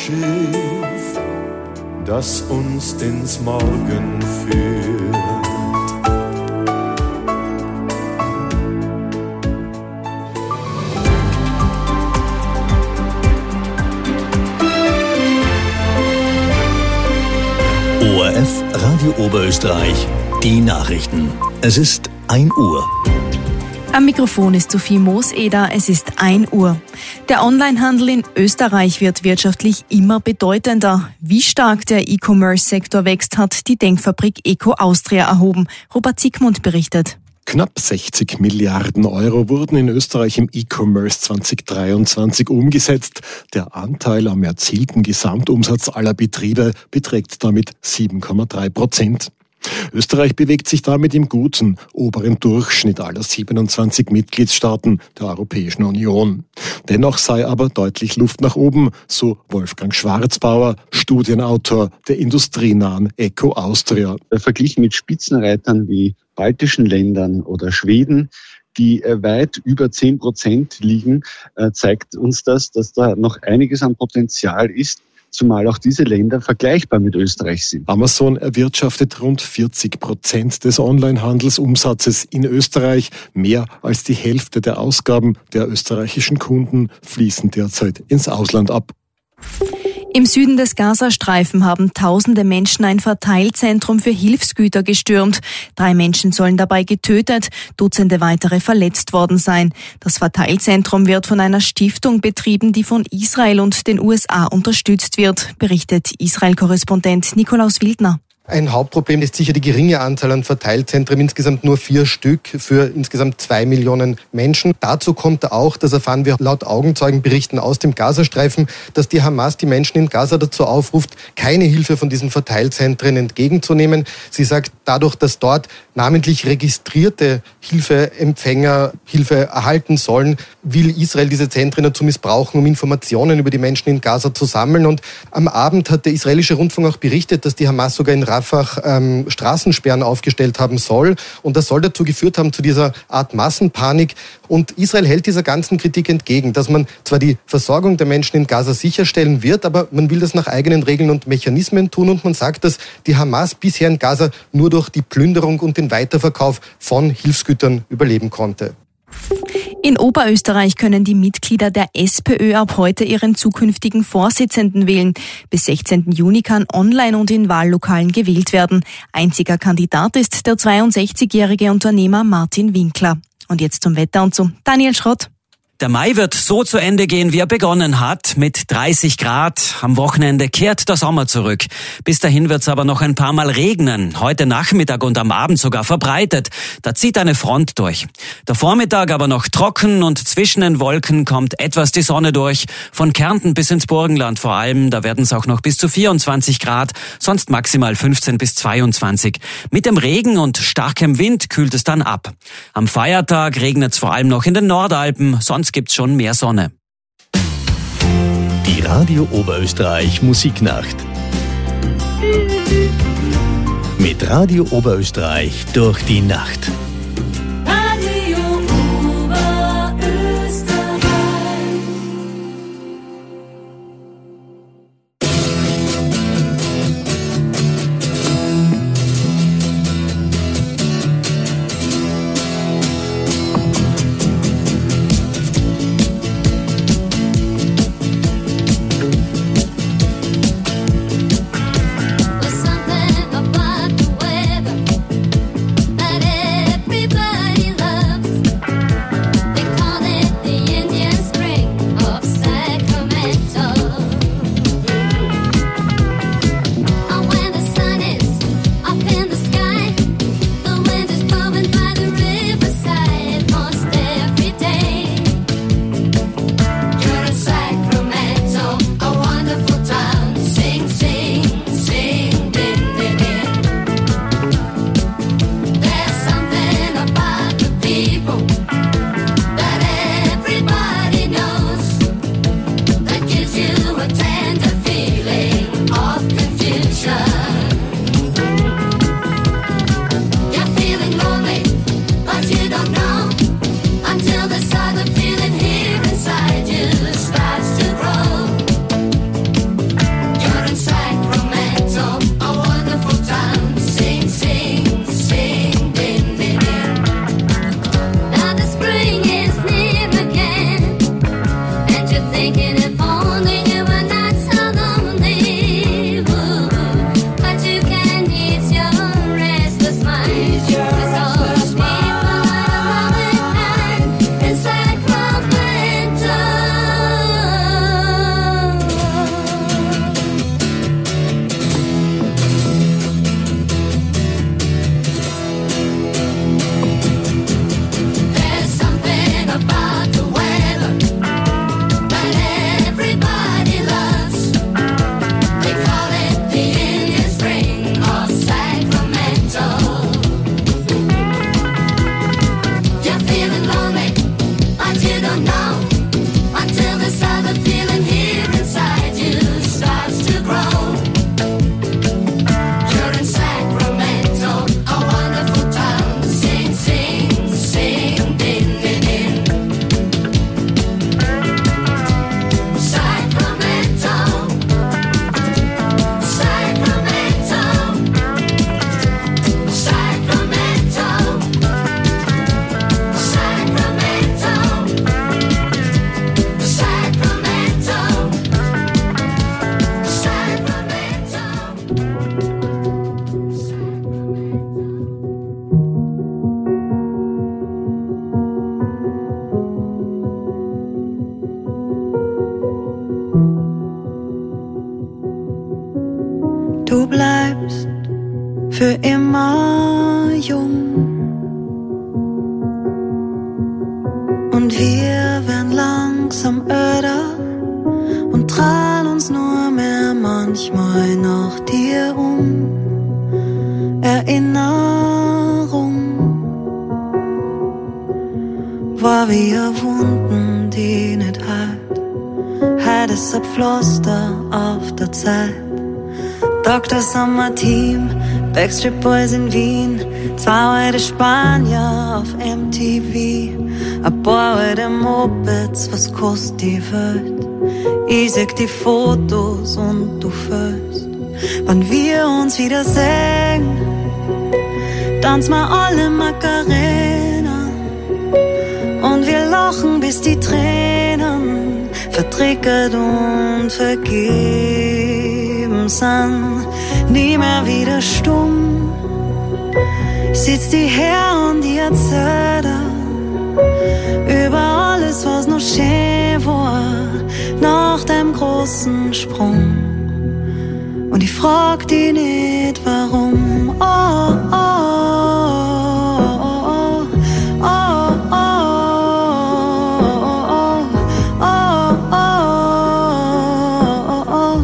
Schiff, das uns ins Morgen führt. ORF Radio Oberösterreich, die Nachrichten. Es ist 1 Uhr. Am Mikrofon ist Sophie Mooseder, es ist 1 Uhr. Der Onlinehandel in Österreich wird wirtschaftlich immer bedeutender. Wie stark der E-Commerce-Sektor wächst, hat die Denkfabrik Eco Austria erhoben. Robert Siegmund berichtet. Knapp 60 Milliarden Euro wurden in Österreich im E-Commerce 2023 umgesetzt. Der Anteil am erzielten Gesamtumsatz aller Betriebe beträgt damit 7,3%. Österreich bewegt sich damit im guten, oberen Durchschnitt aller 27 Mitgliedstaaten der Europäischen Union. Dennoch sei aber deutlich Luft nach oben, so Wolfgang Schwarzbauer, Studienautor der industrienahen Eco Austria. Verglichen mit Spitzenreitern wie baltischen Ländern oder Schweden, die weit über 10% liegen, zeigt uns das, dass da noch einiges an Potenzial ist, zumal auch diese Länder vergleichbar mit Österreich sind. Amazon erwirtschaftet rund 40% des Onlinehandelsumsatzes in Österreich. Mehr als die Hälfte der Ausgaben der österreichischen Kunden fließen derzeit ins Ausland ab. Im Süden des Gazastreifen haben tausende Menschen ein Verteilzentrum für Hilfsgüter gestürmt. 3 Menschen sollen dabei getötet, Dutzende weitere verletzt worden sein. Das Verteilzentrum wird von einer Stiftung betrieben, die von Israel und den USA unterstützt wird, berichtet Israel-Korrespondent Nikolaus Wildner. Ein Hauptproblem ist sicher die geringe Anzahl an Verteilzentren, insgesamt nur 4 Stück für insgesamt 2 Millionen Menschen. Dazu kommt auch, das erfahren wir laut Augenzeugenberichten aus dem Gazastreifen, dass die Hamas die Menschen in Gaza dazu aufruft, keine Hilfe von diesen Verteilzentren entgegenzunehmen. Sie sagt, dadurch, dass dort namentlich registrierte Hilfeempfänger Hilfe erhalten sollen, will Israel diese Zentren dazu missbrauchen, um Informationen über die Menschen in Gaza zu sammeln. Und am Abend hat der israelische Rundfunk auch berichtet, dass die Hamas sogar in Rafah Straßensperren aufgestellt haben soll. Und das soll dazu geführt haben, zu dieser Art Massenpanik. Und Israel hält dieser ganzen Kritik entgegen, dass man zwar die Versorgung der Menschen in Gaza sicherstellen wird, aber man will das nach eigenen Regeln und Mechanismen tun. Und man sagt, dass die Hamas bisher in Gaza nur durch die Plünderung und den Weiterverkauf von Hilfsgütern überleben konnte. In Oberösterreich können die Mitglieder der SPÖ ab heute ihren zukünftigen Vorsitzenden wählen. Bis 16. Juni kann online und in Wahllokalen gewählt werden. Einziger Kandidat ist der 62-jährige Unternehmer Martin Winkler. Und jetzt zum Wetter und zu Daniel Schrott. Der Mai wird so zu Ende gehen, wie er begonnen hat, mit 30 Grad. Am Wochenende kehrt der Sommer zurück. Bis dahin wird's aber noch ein paar Mal regnen. Heute Nachmittag und am Abend sogar verbreitet. Da zieht eine Front durch. Der Vormittag aber noch trocken und zwischen den Wolken kommt etwas die Sonne durch. Von Kärnten bis ins Burgenland vor allem, da werden es auch noch bis zu 24 Grad, sonst maximal 15 bis 22. Mit dem Regen und starkem Wind kühlt es dann ab. Am Feiertag regnet es vor allem noch in den Nordalpen, sonst gibt's schon mehr Sonne. Die Radio Oberösterreich Musiknacht. Mit Radio Oberösterreich durch die Nacht. Something about the weather that Du bleibst für immer jung und wir werden langsam öder und drehen uns nur mehr manchmal nach dir um. Erinnerung war wie Wunden, die nicht heilt. Heute ist ein Pflaster auf der Zeit. Dr. Sommer Team, Backstreet Boys in Wien, 2 alte Spanier auf MTV, ein paar alte Mopeds, was kostet die Welt? Ich seh die Fotos und du fühlst, wann wir uns wiedersehen, tanzen wir alle Macarena und wir lachen bis die Tränen vertrickert und vergeben sind. Nie mehr wieder stumm, sitzt die her und die erzählt über alles, was noch schön war, nach dem großen Sprung. Und ich frag die nicht, warum. Oh, oh, oh, oh, oh, oh, oh, oh.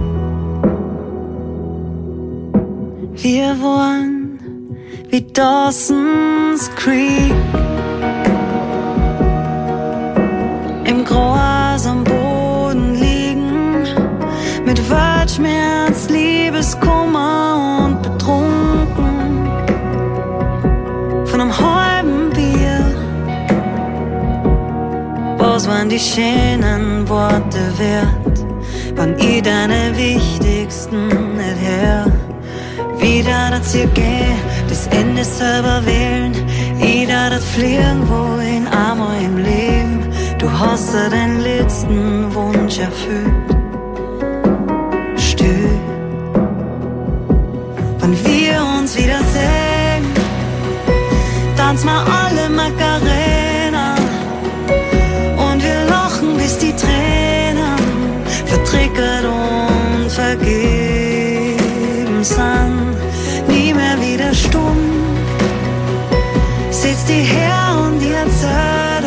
Wir wollen wie Dawson's Creek im Gras am Boden liegen, mit Weltschmerz, Liebeskummer und betrunken von einem halben Bier. Was waren die schönen Worte wert, wann ich deine wichtigsten nicht her? Wieder das hier gehen, das Ende selber wählen, jeder das fliegen wohin, einmal im Leben. Du hast dir den letzten Wunsch erfüllt. Still, wann wir uns wiedersehen, tanzen wir alle Macarena und wir lachen bis die Tränen vertrickert und vergeben sind. Nie mehr wieder stumm, sitzt die her und die erzählt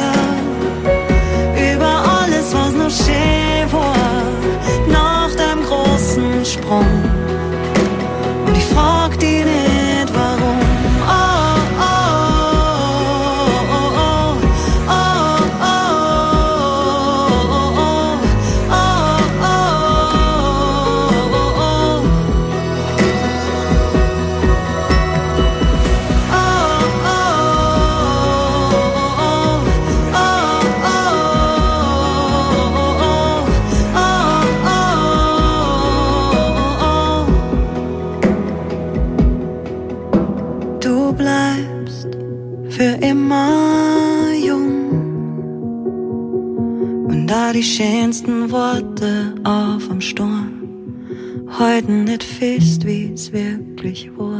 über alles, was noch schön war, nach dem großen Sprung. Und ich frag die nicht, warum. Oh, oh, oh, oh, oh, oh, oh, oh, Du bleibst für immer jung und da die schönsten Worte auf am Sturm heute nicht fest, wie's wirklich war.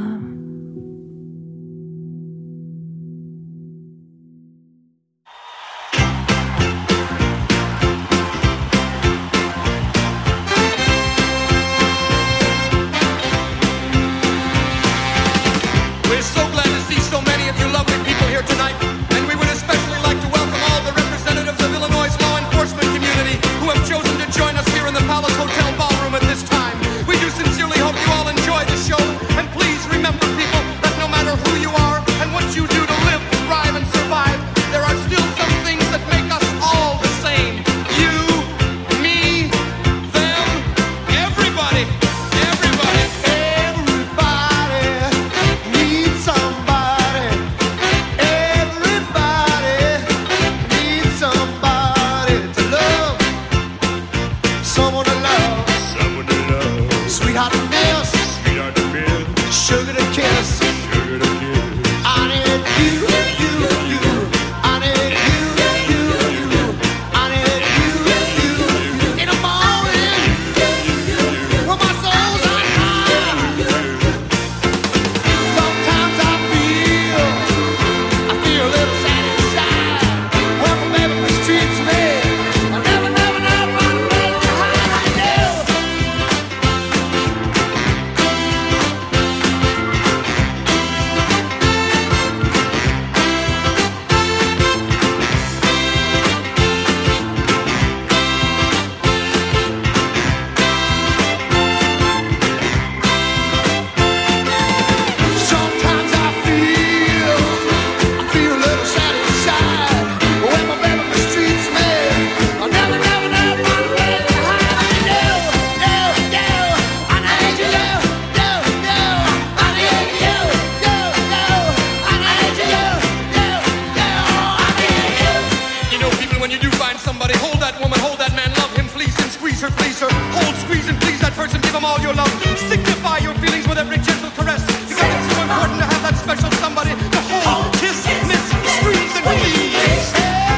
them all your love. Signify your feelings with every gentle caress. Because it's so important to have that special somebody to hold, kiss, miss, squeeze, and release.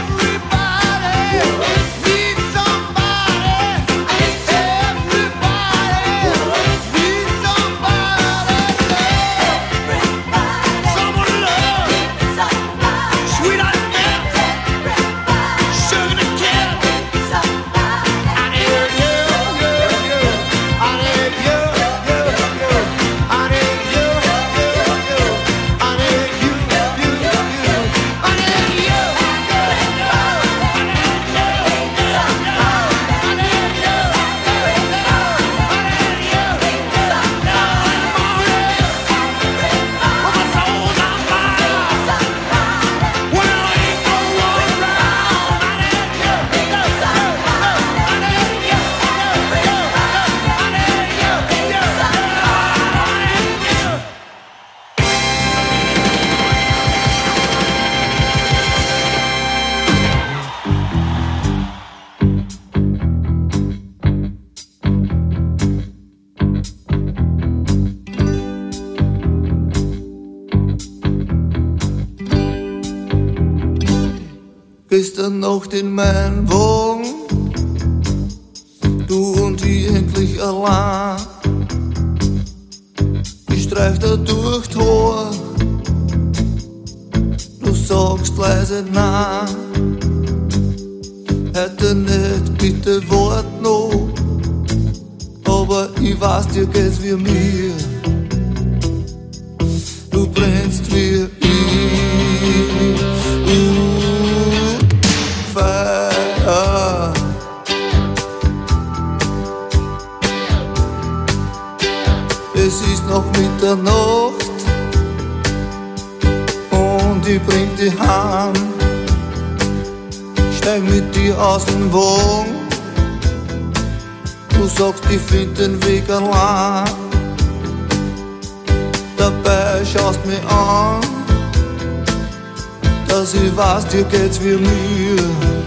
Gestern Nacht in meinem Wagen, du und ich endlich allein. Ich streich da durch die Haar, du sagst leise nein. Heute nicht, bitte wart noch, aber ich weiß, dir geht's wie mir. Du brennst wie ich. Feuer. Es ist noch Mitternacht und ich bring dich heim. Steig mit dir aus dem Wagen, du sagst, ich find den Weg allein. Dabei schaust mich an, dass ich weiß, dir geht's wie mir.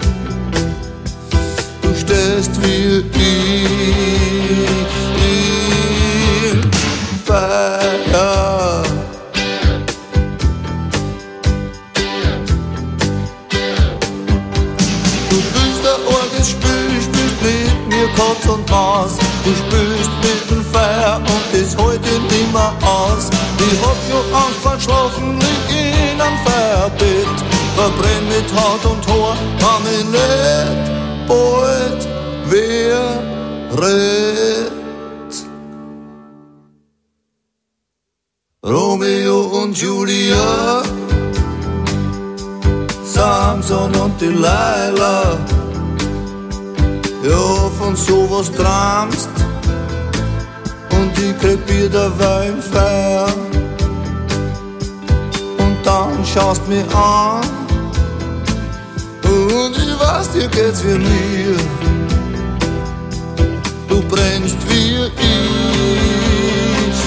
Du stehst wie ich im Feuer. Du spielst ein arges Spiel, spielst mit mir Katz und Maus. Du spielst mit dem Feuer und das hält dich nimmer aus. Ich hab nur Angst vor Schlafen, lieg in einem Feuerbett. Verbrenn mit Haut und Haar, kann mich nicht bald wer rett. Romeo und Julia, Samson und Delilah. Ja, von sowas träumst und ich krepier dabei im Feuer. Und dann schaust mich an und ich weiß, dir geht's wie mir. Du brennst wie ich,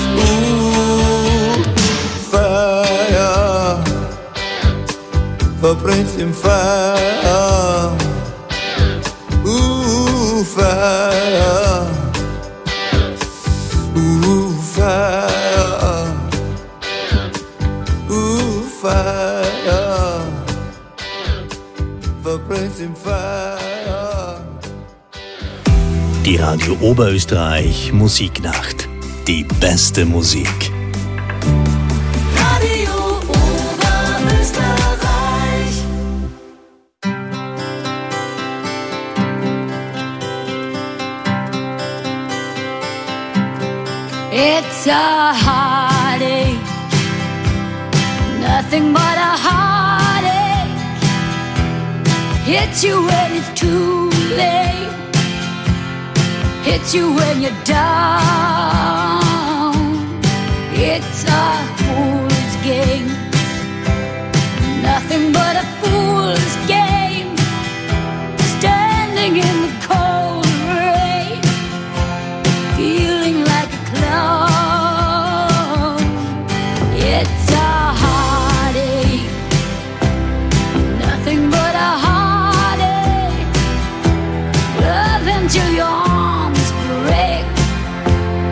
Feuer, verbrennst im Feuer, Feuer, Feuer, Feuer, verbrennst im Feuer. Die Radio Oberösterreich Musiknacht. Die beste Musik. Radio Oberösterreich. It's a heartache, nothing but a heartache. Hits you when it's too late, hits you when you're down. It's a fool's game, nothing but a fool's game. Standing in the cold rain, feeling like a clown. It's a heartache, nothing but a heartache. Love until your arms break,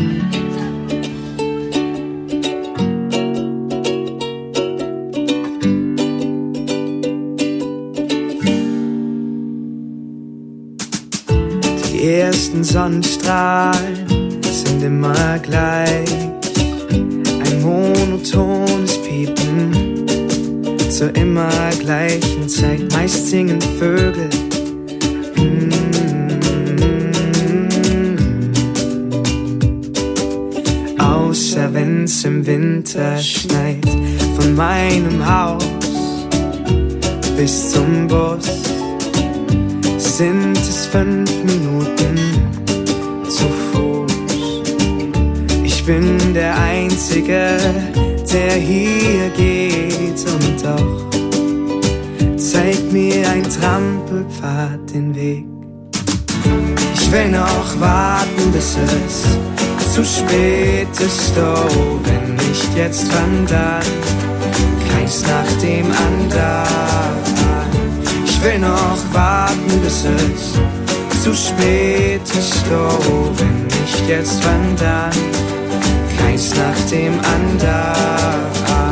Die ersten Sonnenstrahlen sind immer gleich, ein monotones Piepen zur immer gleichen Zeit. Meist singen Vögel, außer wenn's im Winter schneit. Von meinem Haus bis zum Bus sind es 5 Minuten zu Fuß. Ich bin der Einzige, der hier geht, und doch zeigt mir ein Trampelpfad den Weg. Ich will noch warten, bis es zu spät ist, oh, wenn nicht jetzt, wann dann? Keins nach dem anderen. Ich will noch warten, bis es zu spät ist, oh, wenn nicht jetzt, wann dann? Keins nach dem anderen.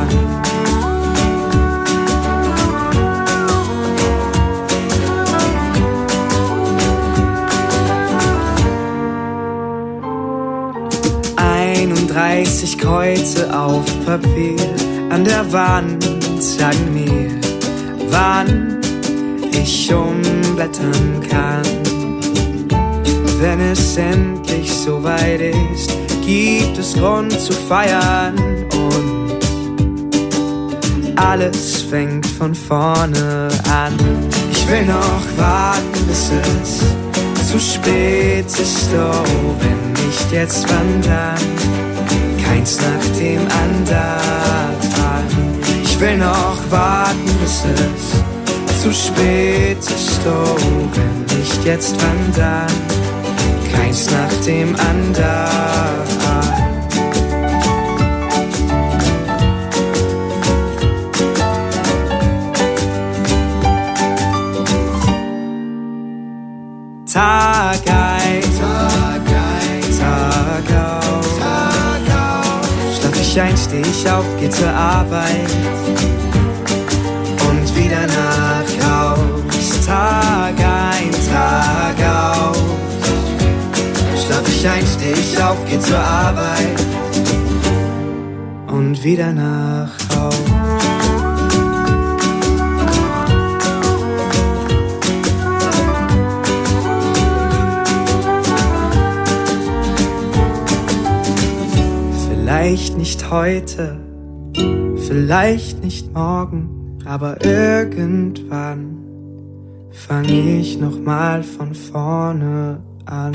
Kreuze auf Papier an der Wand sagen mir, wann ich umblättern kann. Wenn es endlich soweit ist, gibt es Grund zu feiern und alles fängt von vorne an. Ich will noch warten, bis es zu spät ist, oh, wenn nicht jetzt, wann dann? Keins nach dem anderen. Ich will noch warten, bis es zu spät ist, oh, wenn nicht jetzt, wann dann? Keins nach dem anderen. Tag ein, Tag aus. Schlaf ich ein, steh ich auf, geh zur Arbeit und wieder nach Haus. Tag ein, Tag aus. Schlaf ich ein, steh ich auf, geh zur Arbeit und wieder nach Haus. Vielleicht nicht heute, vielleicht nicht morgen, aber irgendwann fang ich noch mal von vorne an.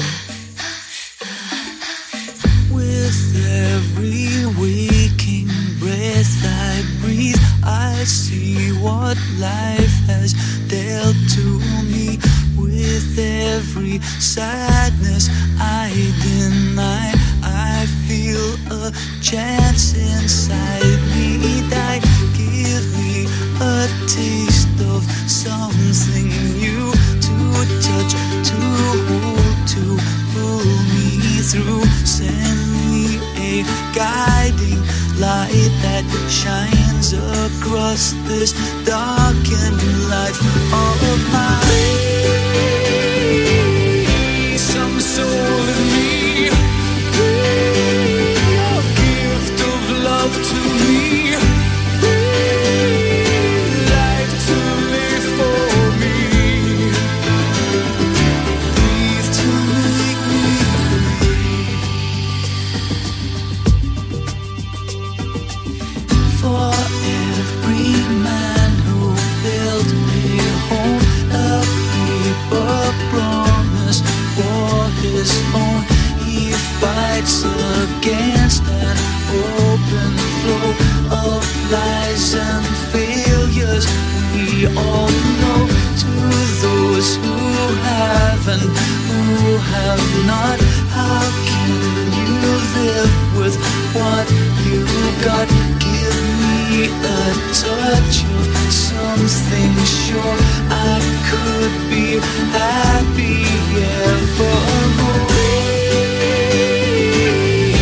With every waking breath I breathe, I see what life has dealt to me. With every sadness I deny, I feel a chance inside me that give me a taste of something new to touch, to hold, to pull me through. Send me a guiding light that shines across this darkened life of mine. Some soul in me, a gift of love to me, life to live for me, breathe to make me breathe. For every man who built a home, a paper promise for his own, he fights against an open flow of lies and failures. We all know, to those who have and who have not, how can you live with what you got? Give me a touch of something sure, I could be happy evermore.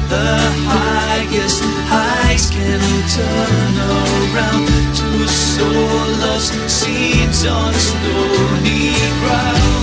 the highest heights can turn around to sow love's seeds on stony ground.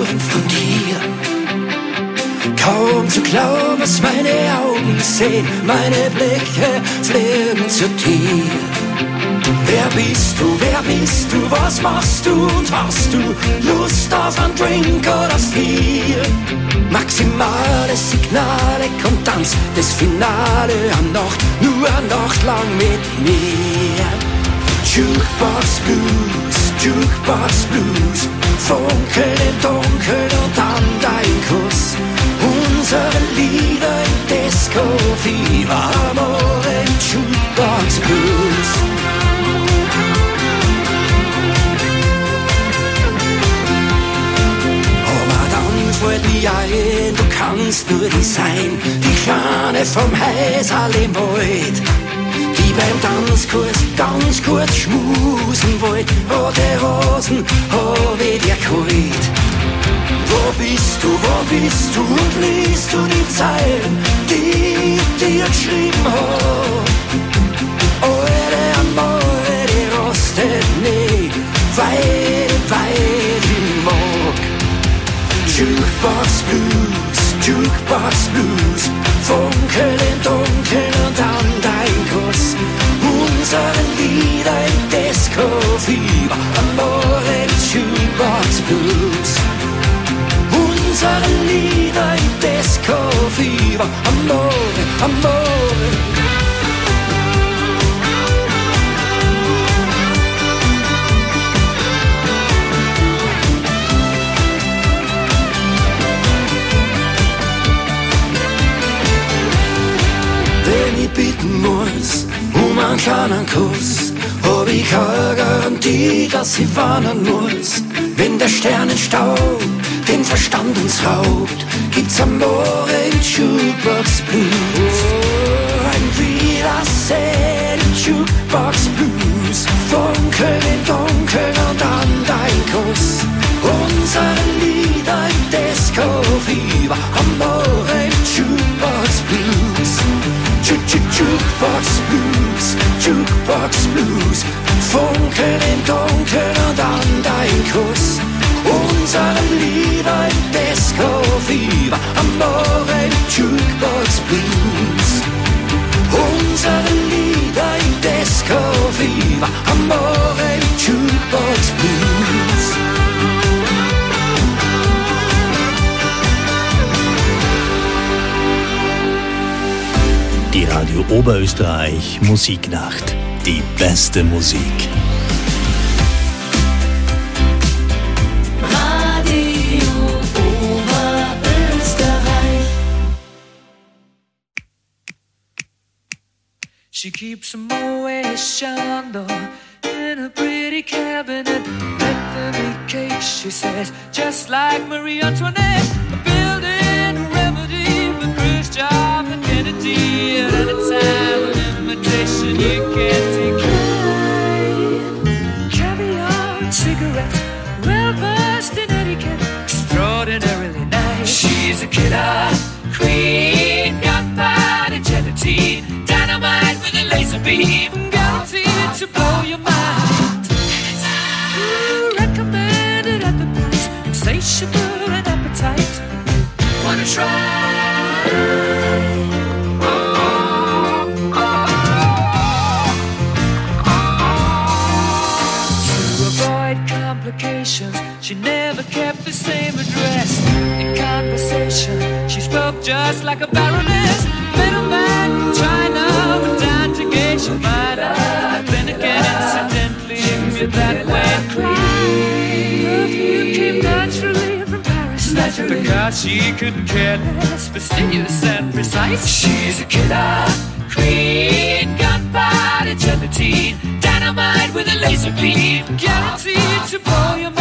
Spuren von dir. Kaum zu glauben, was meine Augen sehen, meine Blicke fliegen zu dir. Wer bist du, was machst du und hast du Lust auf einen Drink oder aufs Bier? Maximale Signale, kommt Tanz, das Finale an Nacht, nur eine Nacht lang mit mir. Jukebox Blues, Jukebox Blues, Funkeln im Dunkeln und dann dein Kuss. Unsere Lieder im Disco-Fieber, Amore im Jukebox Blues. Fällt mir ein, du kannst nur die sein, die Kleine vom Häuserl im Wald, die beim Tanzkurs ganz kurz schmusen wollt, rote Rosen hab ich dir geholt. Wo bist du und liest du die Zeilen, die ich dir geschrieben hab? Eure Amore, die rostet nie, weit im Morg. Jukebox Blues, Jukebox Blues, Funkel im Dunkeln und dann dein Kuss. Unsere Lieder im Disco-Fieber, Amore im Jukebox Blues. Unsere Lieder im Disco-Fieber, Amore, Amore. Wenn ich bitten muss einen kleinen Kuss, hab ich keine Garantie, dass ich warnen muss. Wenn der Sternenstaub den Verstand uns raubt, gibt's Amore im Jukebox Blues. Ein Wiedersehen im Jukebox Blues, Funkeln im Dunkeln und dann dein Kuss. Unsere Lieder im Disco-Fieber, Amore im Jukebox Blues. Jukebox Blues, Jukebox Blues, Funkeln im Dunkeln und dann dein Kuss. Unsere Lieder im Disco-Fieber, Amore im Jukebox Blues. Unsere Lieder im Disco-Fieber, Amore im Jukebox Blues. Die Radio Oberösterreich Musiknacht. Die beste Musik. Radio Oberösterreich. She keeps a Moet Chandon in a pretty cabinet. Bethany cake, she says, just like Marie Antoinette. A building remedy for Khrushchev and Kennedy. At any time, an invitation you can't decline. Caviar and cigarettes, well versed in etiquette, extraordinarily nice. She's a killer queen, gunpowder gelatine, dynamite with a laser beam, guaranteed to blow your mind. Recommended at the price, insatiable and appetite. Wanna try? She never kept the same address. In conversation, she spoke just like a baroness. Middleman from China, but down to Geisha Minor. Then again, incidentally, me that way. Perfume came naturally from Paris, because she couldn't care less, fastidious and precise. She's a killer queen, gunpowder gelatine, dynamite with a laser beam, guaranteed to blow your mind.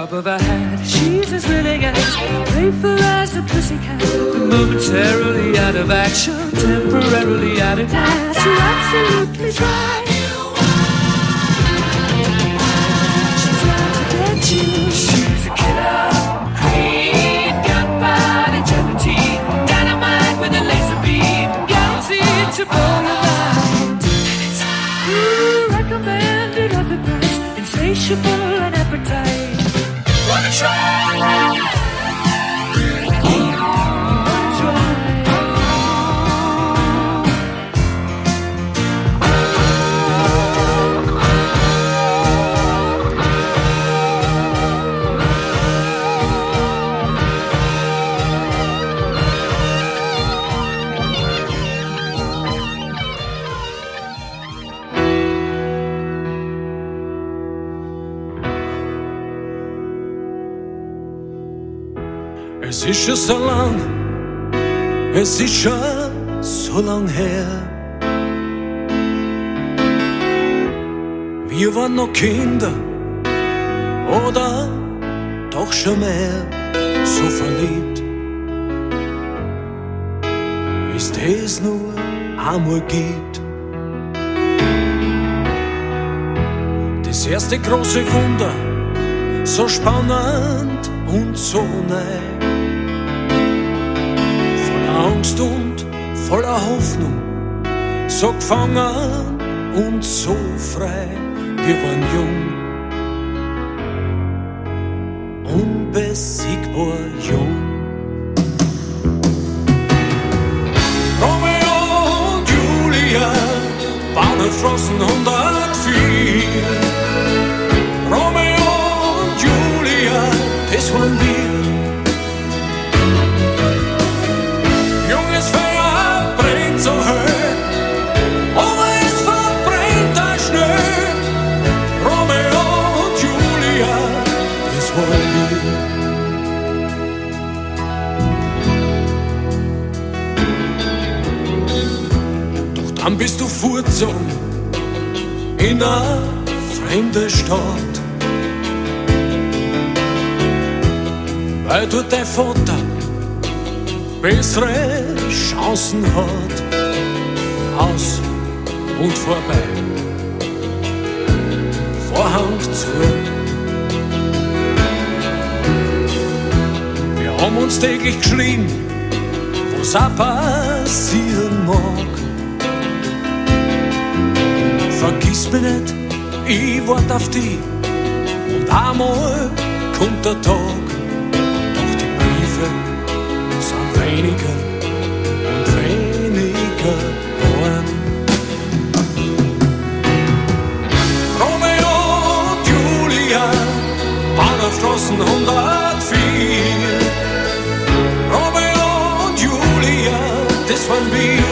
drop of a hat. She's as willing as playful as a pussycat, but momentarily out of action, temporarily out of class. You absolutely try. She's out to get you. She's a killer queen, gunpowder gelatine, dynamite with a laser beam, guaranteed to blow your mind. Recommended at the price, insatiable and appetite. Wanna try? Es ist schon so lang, es ist schon so lang her. Wir waren noch Kinder oder doch schon mehr, so verliebt, wie's das nur einmal gibt. Das erste große Wunder, so spannend und so neu. Angst und voller Hoffnung, so gefangen und so frei. Wir waren jung, unbesiegbar jung. Romeo und Julia waren erfrossen 104. Romeo und Julia, das waren wir. Dann bist du fortgezogen in eine fremde Stadt, weil dort dein Vater bessere Chancen hat. Aus und vorbei, Vorhang zu. Wir haben uns täglich geschrien, was auch passieren mag. Vergiss mich nicht, ich wart auf dich und einmal kommt der Tag. Doch die Briefe sind weniger und weniger warm. Romeo und Julia waren auf Straßen 104. Romeo und Julia, das waren wir.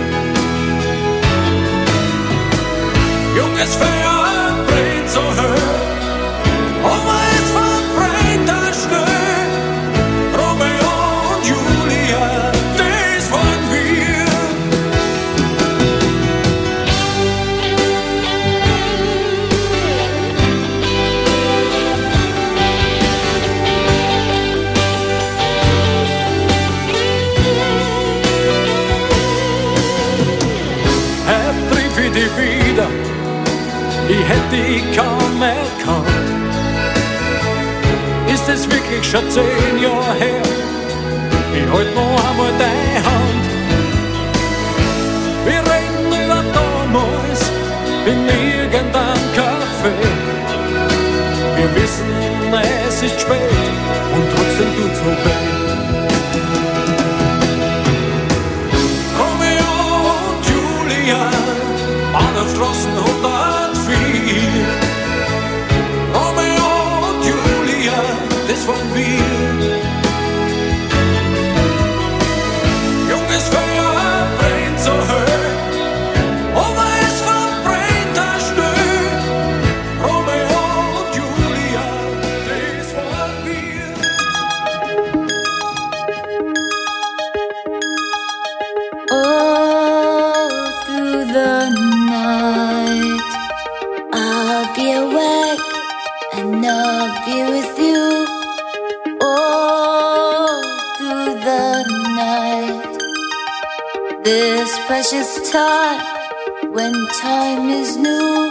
Junges Feuer brennt so hoch, aber es verbrennt das schnell. Romeo und Julia, das waren wir. Triff ich dich wieder, ich hätte dich kaum erkannt. Ist es wirklich schon 10 Jahre her? Ich halt noch einmal deine Hand. Wir reden über damals in irgendeinem Café. Wir wissen, es ist spät und trotzdem tut's noch weh. Romeo und Julia waren auf Straßen 104. Romeo und Julia, das waren wir. Junges Feuer brennt so hoch, aber es verbrennt das schnell. Romeo und Julia, das waren wir. be with you all through the night. This precious time, when time is new,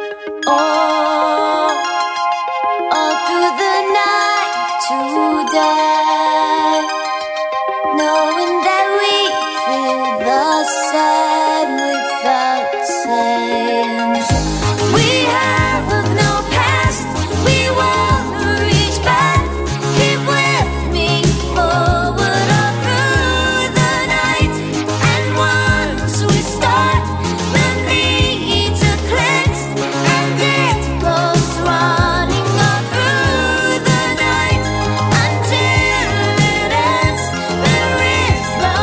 all through the night today, knowing that we feel the same without saying. We have no past, we won't reach back. Keep with me forward all through the night. And once we start, the need to cleanse, and it goes running all through the night until it ends. There is no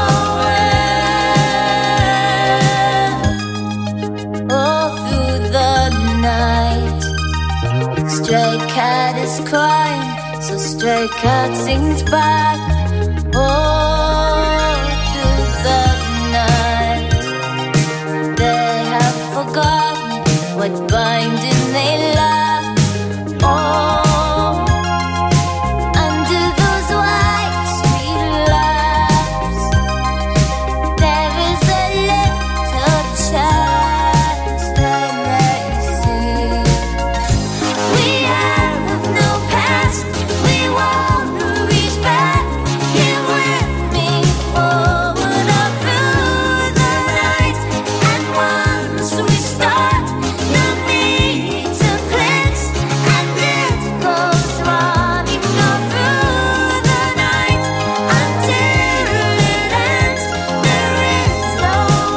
end. All through the night, stray cat is crying, so stray cat sings back. All through the night, they have forgotten what binding they lack. Oh, under those white street lamps, there is a little chance they may see. We have no past, we won't reach back. Here with me forward all through the night. And once we start, no need to cleanse, and it goes running all through the night until it ends. There is no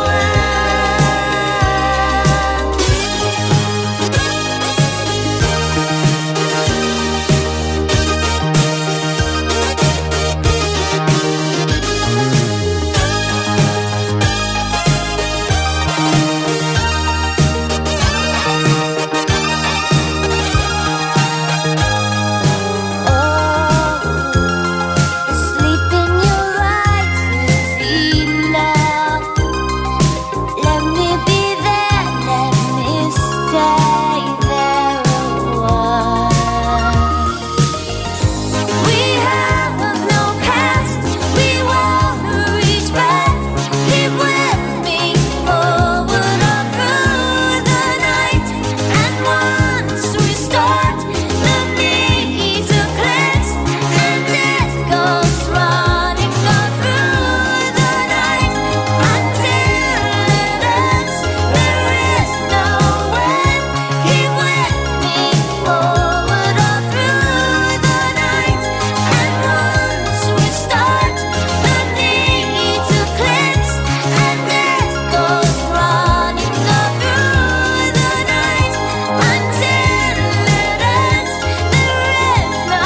sleep in your eyes is enough. Let me be there, let me stay there a while. We have no past, we won't reach back. Keep with me forward all through the night. And once we start, the need to cleanse, and it goes running all through the night until it ends. There is no end. Keep with me forward all through the night. And once we start, the need to cleanse, and it goes running all through the night until it ends. There is no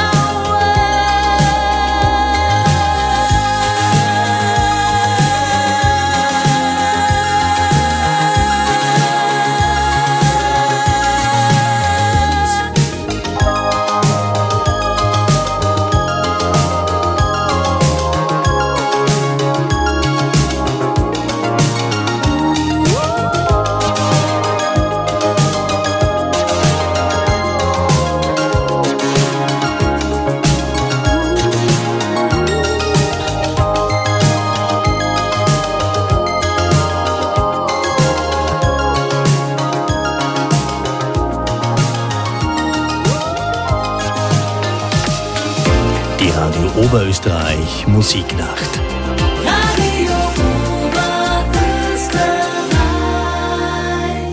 Die Radio Oberösterreich Musiknacht. Radio Oberösterreich.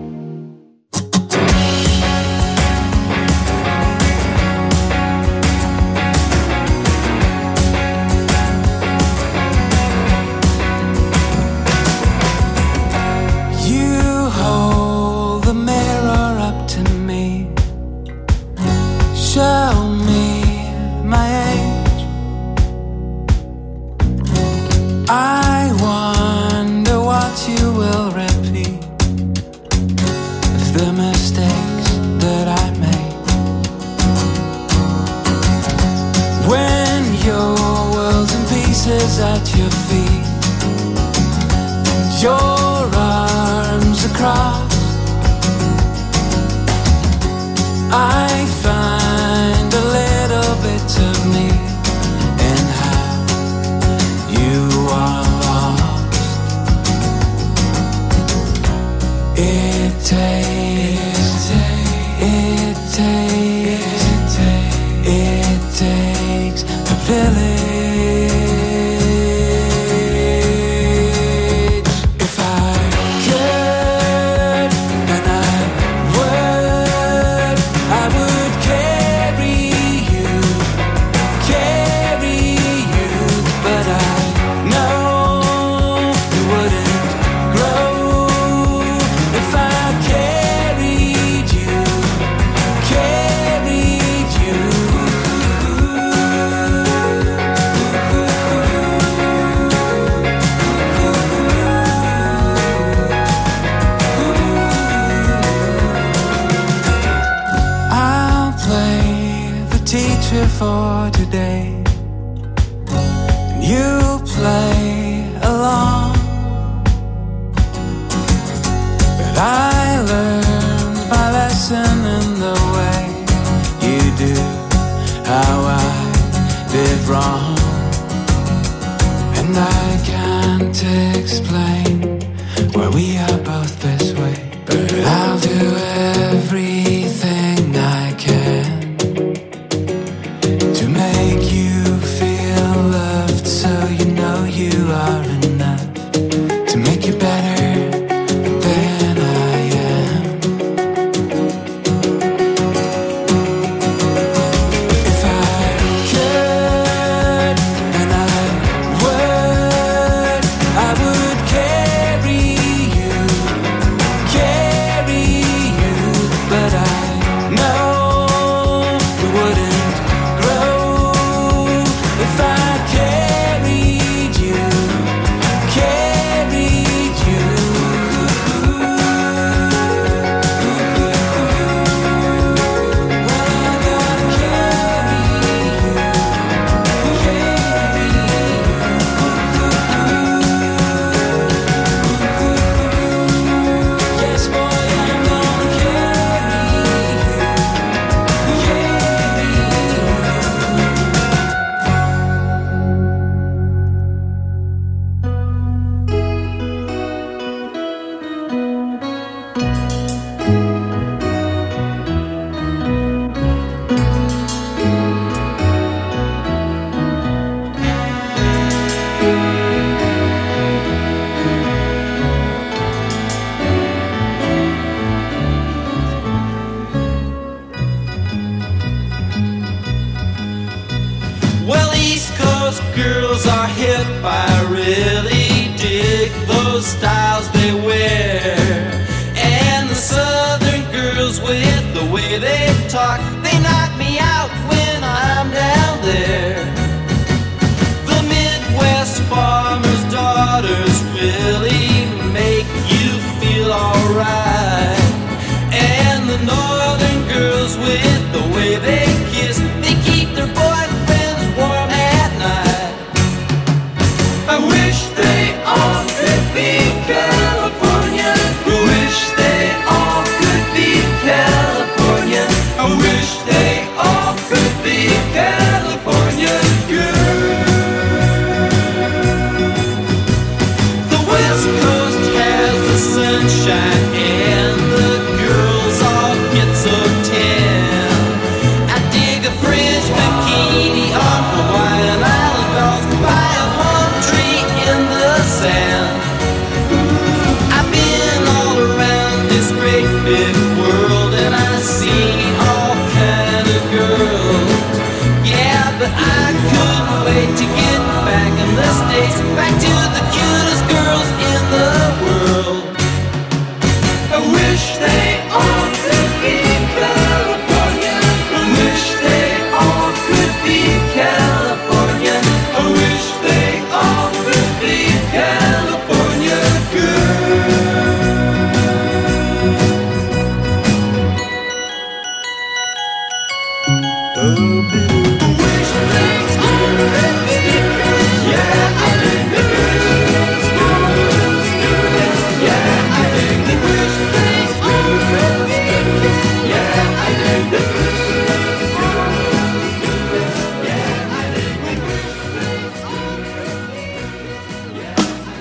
You hold the mirror up to me, show me my age. I wonder what you will repeat of the mistakes that I made. When your world's in pieces at your feet, your arms across, I find teacher for today, and you play along. But I learned my lesson in the way you do, how I did wrong. And I can't explain why we are both this way, but I'll do everything I can to make you feel loved, so you know you are enough to make you better than I am. If I could and I would carry you, but I know it wouldn't grow if I carried you. Yes, boy, I'm gonna Well, East Coast girls are hip, I really dig those styles they wear. And the Southern girls with the way they talk, they knock me out when I'm down there. The Midwest farmers' daughters really make you feel alright. And the Northern girls with the way they kiss, they keep their boyfriends warm at night. I wish they all could be California. I wish they all could be California. I wish they all could be California girls. The West Coast has the sunshine and the girls all get so tan. I dig a French bikini on Hawaiian Island dolls by a palm tree in the sand. I've been all around this great big world and I see all kind of girls. Yeah, but I couldn't wait to get back in the States, back to the cutest girls in the world. I wish they all could be California. I wish they all could be California. I wish they all could be California girls. I wish they all could be, yeah, I think the girls, yeah, I think the wish they all could be, yeah, I think the girls, yeah, I think the wish they all could be,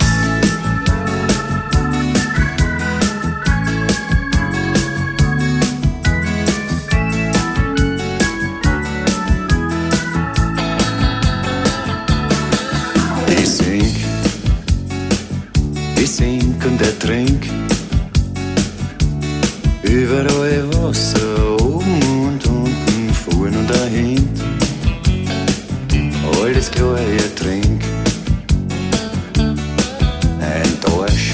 Ich sink und ertrink. Überall Wasser, oben und unten, vorn und dahinten. Alles klar, ich trink. Ein Dorsch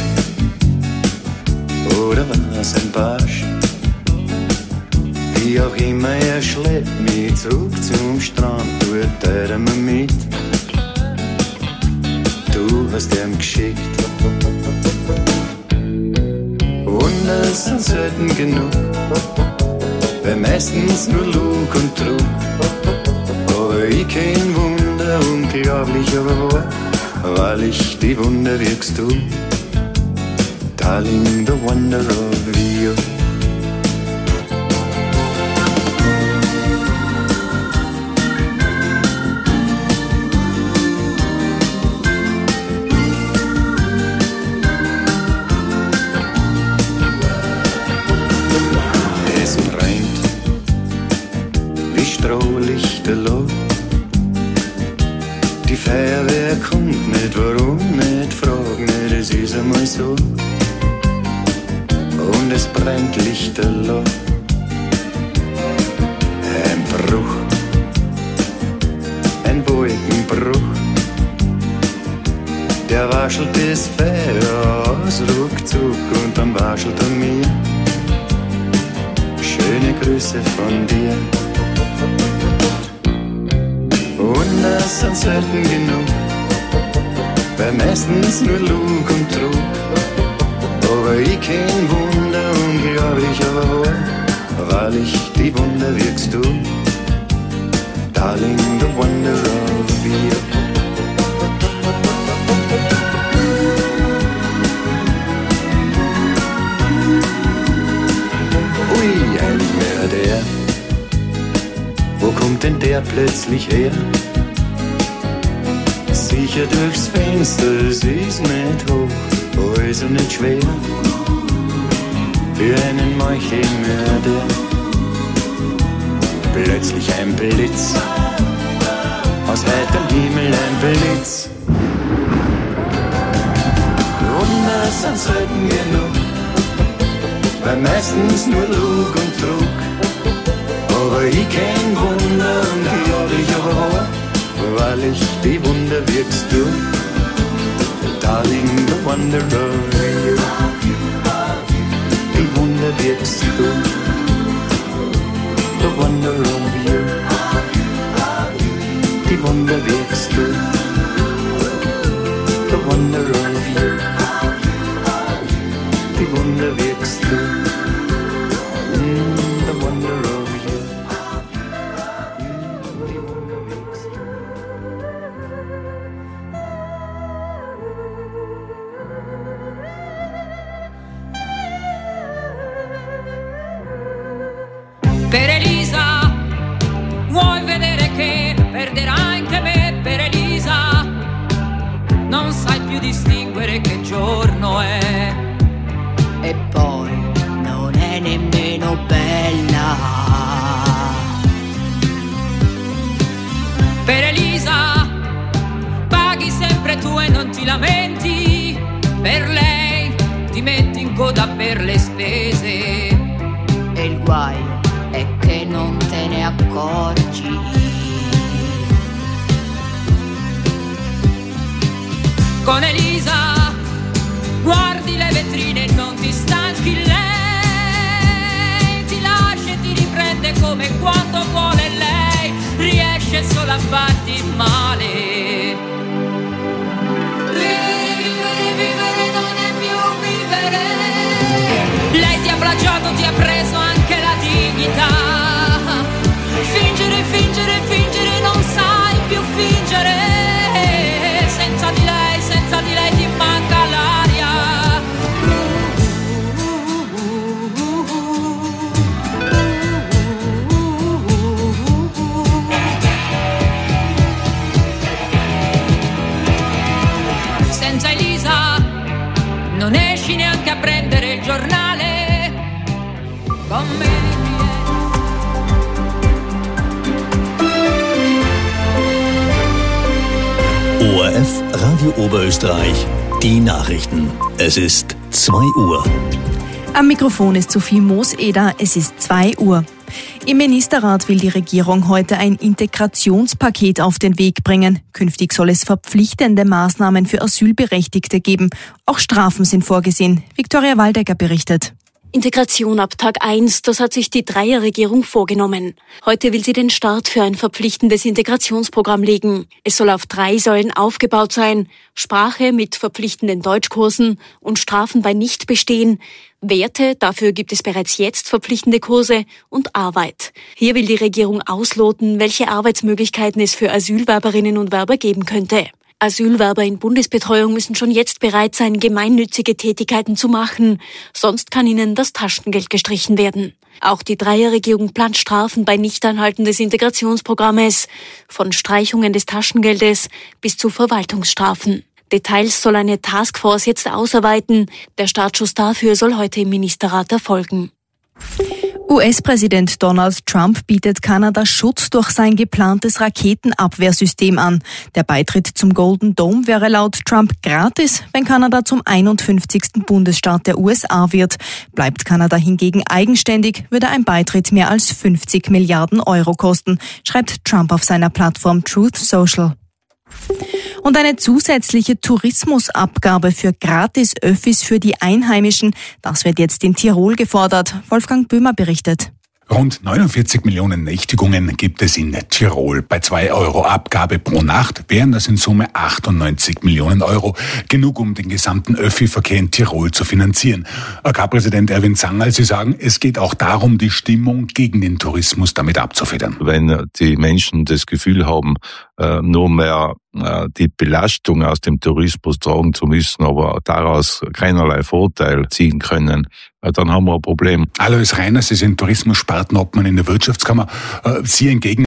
oder was, ein Barsch. Wie auch immer, er schleppt mich zurück zum Strand, tut er mir mit. Du hast ihm geschickt. Wunder sind selten genug, weil meistens nur Lug und Trug. unglaublich aber wahr, weil ich die Wunder wirkst du. Darling, the wonder of you. Es brennt wie Strohlichterloh. Die Feuerwehr kommt nicht, warum nicht, frag nicht, es ist einmal so. Und es brennt lichterloh. Ein Bruch, ein Wolkenbruch, der waschelt das Feuer aus, ruckzuck, und dann waschelt mir. Schöne Grüße von dir. Wunder sind selten genug, weil meistens nur Lug und Trug. Aber ich kenn Wunder unglaublich aber wahr, weil ich die Wunder wirkst du. Darling, the wonder of you. Ui, ein Milliardär, wo kommt denn der plötzlich her? Sicher durchs Fenster, es ist nicht hoch, also nicht schwer. Für einen Meuchelmörder plötzlich ein Blitz, aus heiterem Himmel ein Blitz. Wunder sind selten genug, weil meistens nur Lug und Trug. Aber ich kenn Wunder unglaublich aber wahr, weil ich die Wunder wirkst du. Darling, the wonder of you. Die Wunder wirkst du. The wonder of you. Die Wunder wirkst du. The wonder of you. Die Wunder wirkst du. The wonder of you. Die Wunder wirkst du. Per Elisa, vuoi vedere che perderai anche me? Per Elisa, non sai più distinguere che giorno è. E poi non è nemmeno bella. Per Elisa, paghi sempre tu e non ti lamenti. Per lei ti metti in coda per le spese. E il guaio è che non te ne accorgi. Con Elisa guardi le vetrine e non ti stanchi, lei ti lascia e ti riprende come quando vuole lei, riesce solo a farti male. Vivere non è più vivere. Lei ti ha plagiato, ti ha preso anche la dignità. Fingere, fingere, fingere, non sai più fingere. Senza di lei ti manca l'aria. Senza Elisa non esci neanche a prendere il giornale. Con me ORF Radio Oberösterreich, die Nachrichten. Es ist 2 Uhr. Am Mikrofon ist Sophie Moos-Eder, es ist 2 Uhr. Im Ministerrat will die Regierung heute ein Integrationspaket auf den Weg bringen. Künftig soll es verpflichtende Maßnahmen für Asylberechtigte geben. Auch Strafen sind vorgesehen. Viktoria Waldecker berichtet. Integration ab Tag 1, das hat sich die Dreierregierung vorgenommen. Heute will sie den Start für ein verpflichtendes Integrationsprogramm legen. Es soll auf 3 Säulen aufgebaut sein: Sprache mit verpflichtenden Deutschkursen und Strafen bei Nichtbestehen, Werte, dafür gibt es bereits jetzt verpflichtende Kurse, und Arbeit. Hier will die Regierung ausloten, welche Arbeitsmöglichkeiten es für Asylwerberinnen und Werber geben könnte. Asylwerber in Bundesbetreuung müssen schon jetzt bereit sein, gemeinnützige Tätigkeiten zu machen, sonst kann ihnen das Taschengeld gestrichen werden. Auch die Dreierregierung plant Strafen bei Nichteinhalten des Integrationsprogrammes, von Streichungen des Taschengeldes bis zu Verwaltungsstrafen. Details soll eine Taskforce jetzt ausarbeiten. Der Startschuss dafür soll heute im Ministerrat erfolgen. US-Präsident Donald Trump bietet Kanada Schutz durch sein geplantes Raketenabwehrsystem an. Der Beitritt zum Golden Dome wäre laut Trump gratis, wenn Kanada zum 51. Bundesstaat der USA wird. Bleibt Kanada hingegen eigenständig, würde ein Beitritt mehr als 50 Milliarden Euro kosten, schreibt Trump auf seiner Plattform Truth Social. Und eine zusätzliche Tourismusabgabe für Gratis-Öffis für die Einheimischen, das wird jetzt in Tirol gefordert. Wolfgang Böhmer berichtet. Rund 49 Millionen Nächtigungen gibt es in Tirol. Bei 2 € Abgabe pro Nacht wären das in Summe 98 Millionen Euro. Genug, um den gesamten Öffi-Verkehr in Tirol zu finanzieren. AK-Präsident Erwin Zangerl, Sie sagen, es geht auch darum, die Stimmung gegen den Tourismus damit abzufedern. Wenn die Menschen das Gefühl haben, nur mehr die Belastung aus dem Tourismus tragen zu müssen, aber daraus keinerlei Vorteil ziehen können, dann haben wir ein Problem. Alois Reiner, Sie sind Tourismusspartnerobmann in der Wirtschaftskammer. Sie entgegnen